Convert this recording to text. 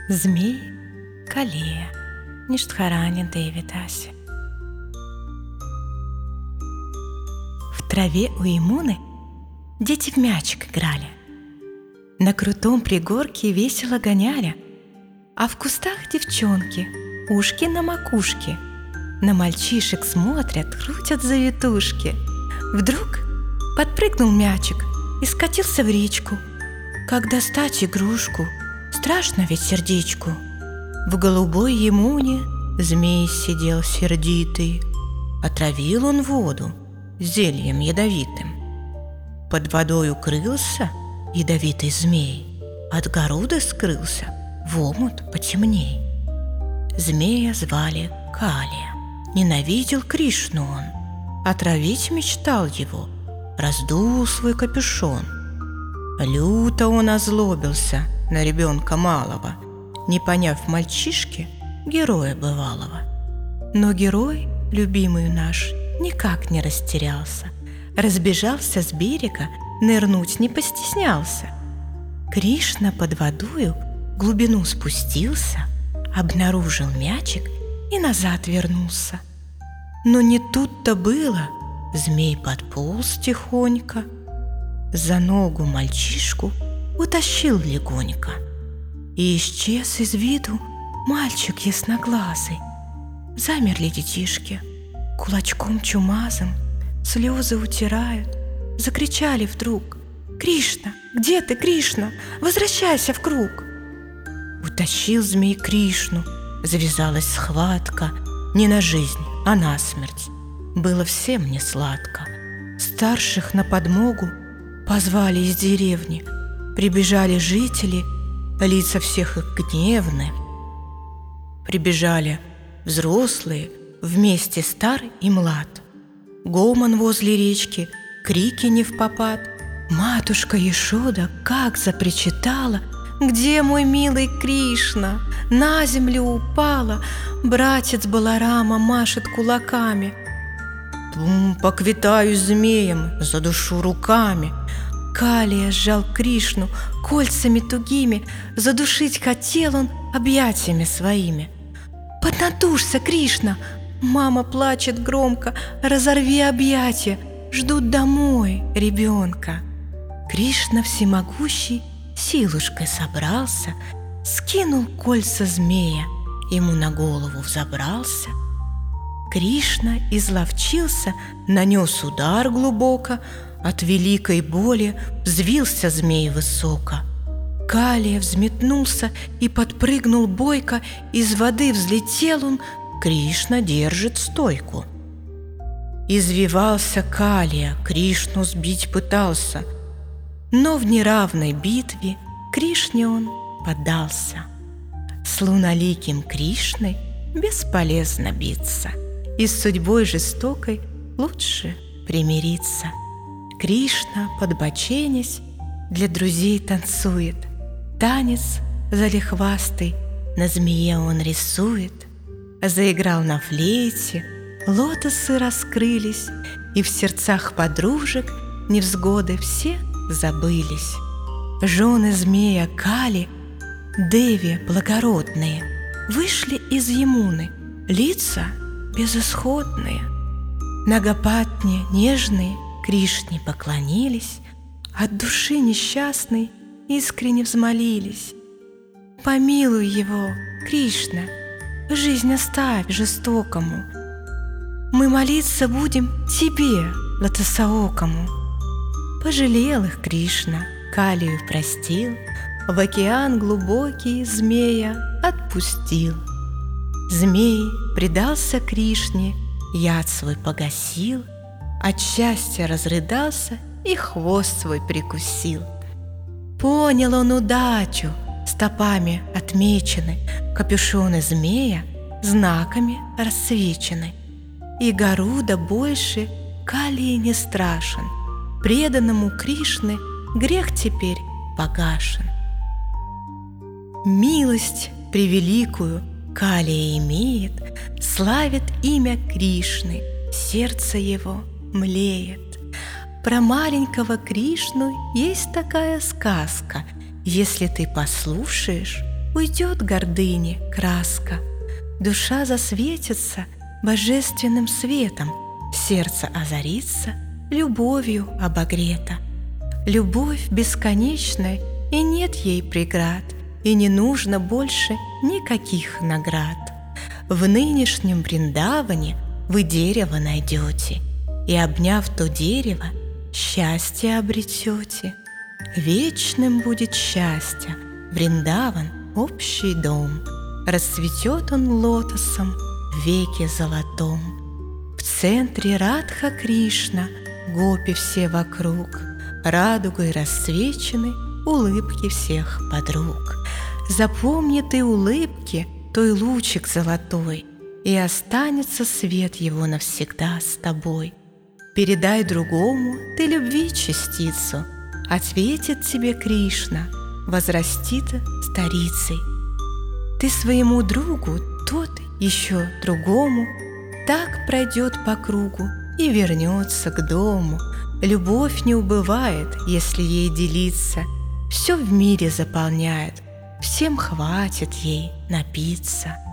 Змей Калея Ништхарани Девитаси. В траве у Ямуны дети в мячик играли, на крутом пригорке весело гоняли, а в кустах девчонки ушки на макушке на мальчишек смотрят, крутят завитушки. Вдруг подпрыгнул мячик и скатился в речку. Как достать игрушку, страшно ведь сердечку. В голубой Ямуне змей сидел сердитый, отравил он воду зельем ядовитым. Под водой укрылся ядовитый змей, от горуда скрылся в омут потемней. Змея звали Калия, ненавидел Кришну он, отравить мечтал его, раздул свой капюшон. Люто он озлобился на ребенка малого, не поняв мальчишки героя бывалого. Но герой, любимый наш, никак не растерялся, разбежался с берега, нырнуть не постеснялся. Кришна под водою в глубину спустился, обнаружил мячик и назад вернулся. Но не тут-то было, змей подполз тихонько, за ногу мальчишку утащил легонько. И исчез из виду мальчик ясноглазый. Замерли детишки, кулачком чумазым слезы утирают. Закричали вдруг: «Кришна, где ты, Кришна? Возвращайся в круг!» Утащил змей Кришну, завязалась схватка, не на жизнь, а на смерть. Было всем не сладко. Старших на подмогу позвали из деревни. Прибежали жители, лица всех их гневны. Прибежали взрослые, вместе стар и млад. Гомон возле речки, крики невпопад. Матушка Яшода как запричитала: «Где мой милый Кришна?» На землю упала. Братец Баларама машет кулаками: «Поквитаюсь змеем, за душу руками». Калия сжал Кришну кольцами тугими, задушить хотел он объятиями своими. «Поднатужься, Кришна!» Мама плачет громко: «Разорви объятия, ждут домой ребенка». Кришна всемогущий силушкой собрался, скинул кольца змея, ему на голову взобрался. Кришна изловчился, нанес удар глубоко, от великой боли взвился змей высоко. Калия взметнулся и подпрыгнул бойко, из воды взлетел он, Кришна держит стойку. Извивался Калия, Кришну сбить пытался, но в неравной битве Кришне он поддался. С луналиким Кришной бесполезно биться, и с судьбой жестокой лучше примириться. Кришна, подбоченясь, для друзей танцует, танец залихвастый на змее он рисует. Заиграл на флейте, лотосы раскрылись, и в сердцах подружек невзгоды все забылись. Жены змея Кали, Деви благородные, вышли из Ямуны, лица безысходные. Нагапатне нежные Кришне поклонились, от души несчастной искренне взмолились: «Помилуй его, Кришна, жизнь оставь жестокому. Мы молиться будем тебе, лотосоокому». Пожалел их Кришна, Калию простил, в океан глубокий змея отпустил. Змей предался Кришне, яд свой погасил, от счастья разрыдался и хвост свой прикусил. Понял он удачу, стопами отмечены капюшоны змея, знаками рассвечены. И Гаруда больше Калии не страшен, преданному Кришны грех теперь погашен. Милость превеликую Калия имеет, славит имя Кришны, сердце его млеет. Про маленького Кришну есть такая сказка: если ты послушаешь, уйдет гордыни краска, душа засветится божественным светом, сердце озарится, любовью обогрето. Любовь бесконечная, и нет ей преград, и не нужно больше никаких наград. В нынешнем Вриндаване вы дерево найдете, и, обняв то дерево, счастье обретете. Вечным будет счастье, Вриндаван — общий дом. Расцветет он лотосом в веке золотом. В центре Радха Кришна, гопи все вокруг, радугой расцвечены улыбки всех подруг. Запомни ты улыбки той лучик золотой, и останется свет его навсегда с тобой. Передай другому ты любви частицу, ответит тебе Кришна, возрастит старицей. Ты своему другу, тот еще другому, так пройдет по кругу и вернется к дому. Любовь не убывает, если ей делиться, все в мире заполняет, всем хватит ей напиться.